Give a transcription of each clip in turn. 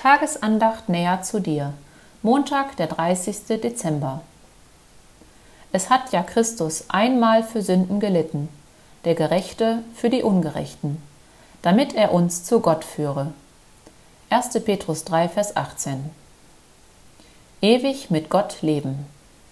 Tagesandacht näher zu dir. Montag, der 30. Dezember. Es hat ja Christus einmal für Sünden gelitten, der Gerechte für die Ungerechten, damit er uns zu Gott führe. 1. Petrus 3, Vers 18. Ewig mit Gott leben.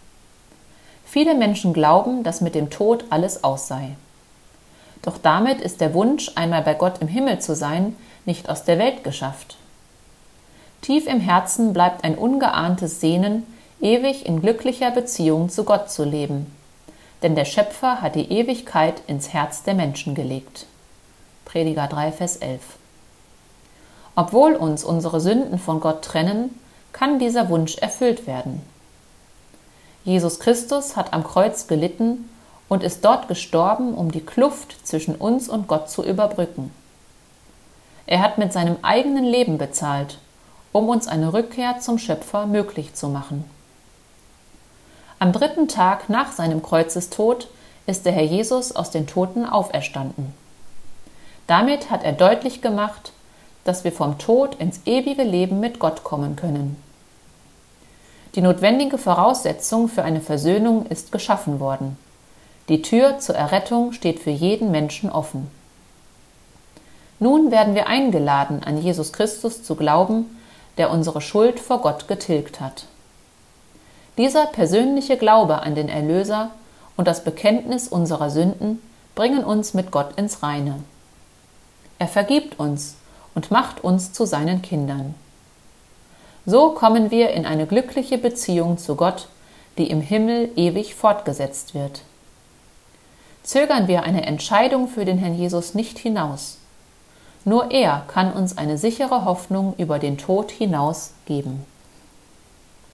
Viele Menschen glauben, dass mit dem Tod alles aus sei. Doch damit ist der Wunsch, einmal bei Gott im Himmel zu sein, nicht aus der Welt geschafft. Tief im Herzen bleibt ein ungeahntes Sehnen, ewig in glücklicher Beziehung zu Gott zu leben. Denn der Schöpfer hat die Ewigkeit ins Herz der Menschen gelegt. Prediger 3, Vers 11. Obwohl uns unsere Sünden von Gott trennen, kann dieser Wunsch erfüllt werden. Jesus Christus hat am Kreuz gelitten und ist dort gestorben, um die Kluft zwischen uns und Gott zu überbrücken. Er hat mit seinem eigenen Leben bezahlt, um uns eine Rückkehr zum Schöpfer möglich zu machen. Am 3. Tag nach seinem Kreuzestod ist der Herr Jesus aus den Toten auferstanden. Damit hat er deutlich gemacht, dass wir vom Tod ins ewige Leben mit Gott kommen können. Die notwendige Voraussetzung für eine Versöhnung ist geschaffen worden. Die Tür zur Errettung steht für jeden Menschen offen. Nun werden wir eingeladen, an Jesus Christus zu glauben, der unsere Schuld vor Gott getilgt hat. Dieser persönliche Glaube an den Erlöser und das Bekenntnis unserer Sünden bringen uns mit Gott ins Reine. Er vergibt uns und macht uns zu seinen Kindern. So kommen wir in eine glückliche Beziehung zu Gott, die im Himmel ewig fortgesetzt wird. Zögern wir eine Entscheidung für den Herrn Jesus nicht hinaus. Nur er kann uns eine sichere Hoffnung über den Tod hinaus geben.